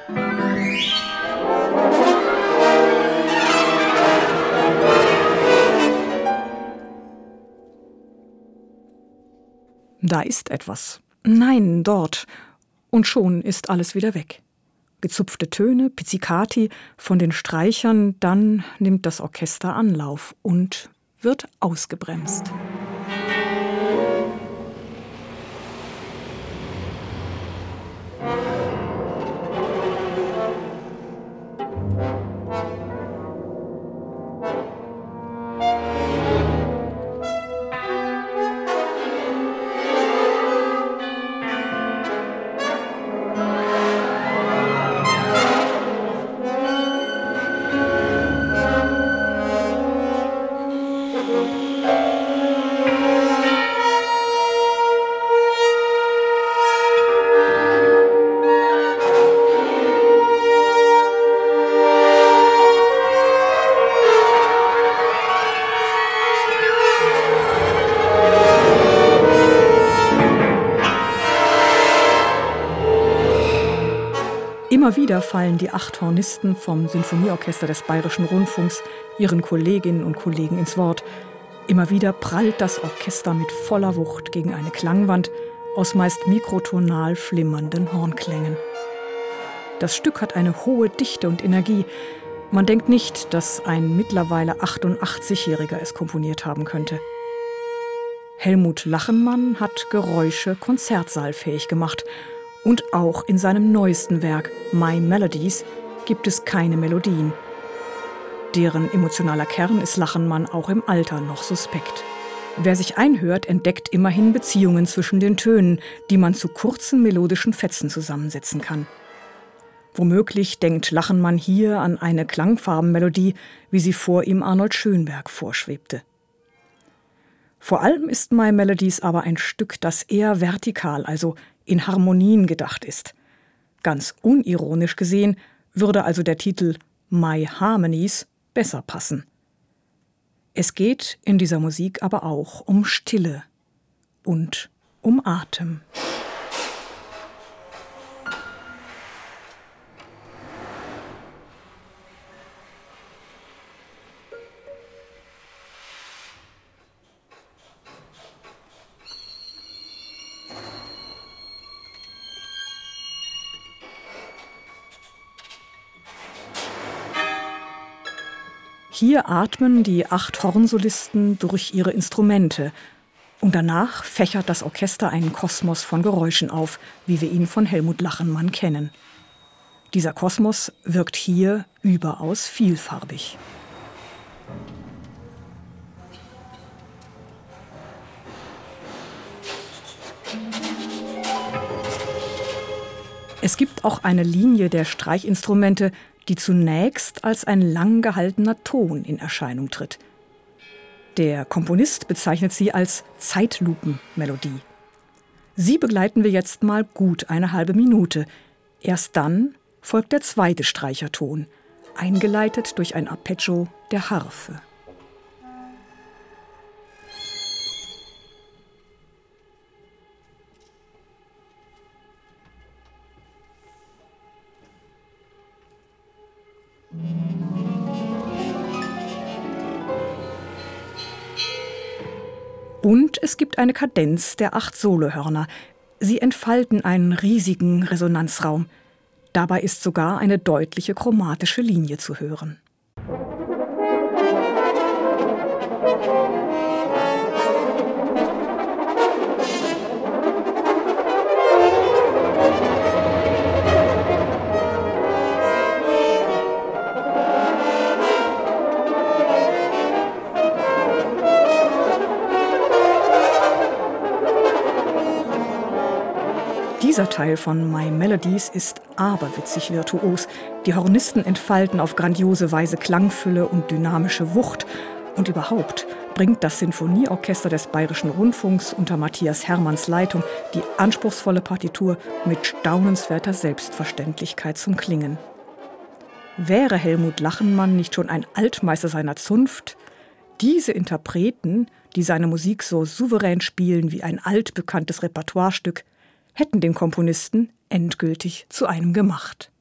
Da ist etwas. Nein, dort. Und schon ist alles wieder weg. Gezupfte Töne, Pizzicati von den Streichern, dann nimmt das Orchester Anlauf und wird ausgebremst. Immer wieder fallen die 8 Hornisten vom Sinfonieorchester des Bayerischen Rundfunks ihren Kolleginnen und Kollegen ins Wort. Immer wieder prallt das Orchester mit voller Wucht gegen eine Klangwand aus meist mikrotonal flimmernden Hornklängen. Das Stück hat eine hohe Dichte und Energie. Man denkt nicht, dass ein mittlerweile 88-Jähriger es komponiert haben könnte. Helmut Lachenmann hat Geräusche konzertsaalfähig gemacht. Und auch in seinem neuesten Werk My Melodies gibt es keine Melodien. Deren emotionaler Kern ist Lachenmann auch im Alter noch suspekt. Wer sich einhört, entdeckt immerhin Beziehungen zwischen den Tönen, die man zu kurzen melodischen Fetzen zusammensetzen kann. Womöglich denkt Lachenmann hier an eine Klangfarbenmelodie, wie sie vor ihm Arnold Schönberg vorschwebte. Vor allem ist My Melodies aber ein Stück, das eher vertikal, also in Harmonien gedacht ist. Ganz unironisch gesehen würde also der Titel My Harmonies besser passen. Es geht in dieser Musik aber auch um Stille und um Atem. Hier atmen die 8 Hornsolisten durch ihre Instrumente und danach fächert das Orchester einen Kosmos von Geräuschen auf, wie wir ihn von Helmut Lachenmann kennen. Dieser Kosmos wirkt hier überaus vielfarbig. Es gibt auch eine Linie der Streichinstrumente, die zunächst als ein lang gehaltener Ton in Erscheinung tritt. Der Komponist bezeichnet sie als Zeitlupenmelodie. Sie begleiten wir jetzt mal gut eine halbe Minute. Erst dann folgt der zweite Streicherton, eingeleitet durch ein Arpeggio der Harfe. Und es gibt eine Kadenz der 8 Solohörner. Sie entfalten einen riesigen Resonanzraum. Dabei ist sogar eine deutliche chromatische Linie zu hören. Dieser Teil von My Melodies ist aberwitzig virtuos. Die Hornisten entfalten auf grandiose Weise Klangfülle und dynamische Wucht. Und überhaupt bringt das Sinfonieorchester des Bayerischen Rundfunks unter Matthias Hermanns Leitung die anspruchsvolle Partitur mit staunenswerter Selbstverständlichkeit zum Klingen. Wäre Helmut Lachenmann nicht schon ein Altmeister seiner Zunft? Diese Interpreten, die seine Musik so souverän spielen wie ein altbekanntes Repertoirestück, hätten den Komponisten endgültig zu einem gemacht.